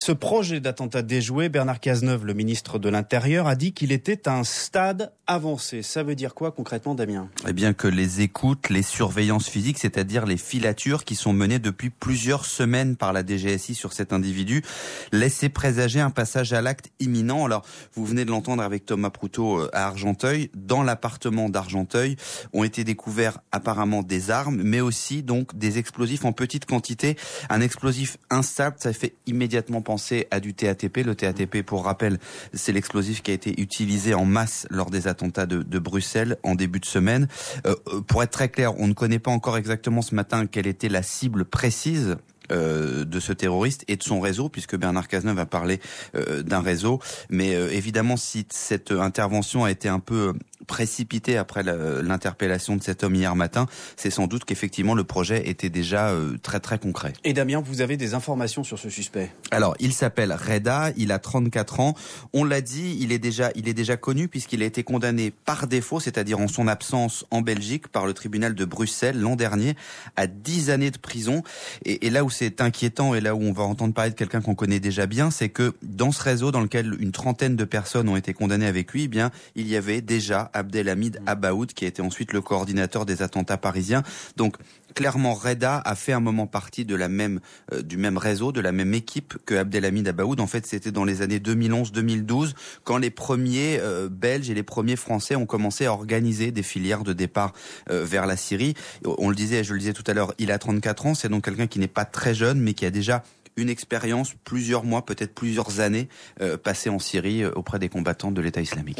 Ce projet d'attentat déjoué, Bernard Cazeneuve, le ministre de l'Intérieur, a dit qu'il était un stade avancé. Ça veut dire quoi concrètement, Damien ? Eh bien que les écoutes, les surveillances physiques, c'est-à-dire les filatures qui sont menées depuis plusieurs semaines par la DGSI sur cet individu, laissaient présager un passage à l'acte imminent. Alors, vous venez de l'entendre avec Thomas Proutot à Argenteuil. Dans l'appartement d'Argenteuil ont été découverts apparemment des armes, mais aussi donc des explosifs en petite quantité. Un explosif instable, ça fait immédiatement penser à du TATP. Le TATP, pour rappel, c'est l'explosif qui a été utilisé en masse lors des attentats de Bruxelles en début de semaine. Pour être très clair, on ne connaît pas encore exactement ce matin quelle était la cible précise de ce terroriste et de son réseau, puisque Bernard Cazeneuve a parlé d'un réseau. Mais évidemment, si cette intervention a été un peu précipitée après l'interpellation de cet homme hier matin, c'est sans doute qu'effectivement le projet était déjà très très concret. Et Damien, vous avez des informations sur ce suspect ? Alors, il s'appelle Reda, il a 34 ans. On l'a dit, il est déjà connu puisqu'il a été condamné par défaut, c'est-à-dire en son absence en Belgique, par le tribunal de Bruxelles l'an dernier, à 10 années de prison. Et là où c'est inquiétant et là où on va entendre parler de quelqu'un qu'on connaît déjà bien, c'est que dans ce réseau dans lequel une trentaine de personnes ont été condamnées avec lui, eh bien, il y avait déjà Abdelhamid Abaoud qui a été ensuite le coordinateur des attentats parisiens. Donc, clairement, Reda a fait un moment partie de du même réseau, de la même équipe que Abdelhamid Abaoud. En fait, c'était dans les années 2011-2012 quand les premiers Belges et les premiers Français ont commencé à organiser des filières de départ vers la Syrie. On le disait, je le disais tout à l'heure, il a 34 ans. C'est donc quelqu'un qui n'est pas très jeune, mais qui a déjà une expérience, plusieurs mois, peut-être plusieurs années passées en Syrie auprès des combattants de l'État islamique.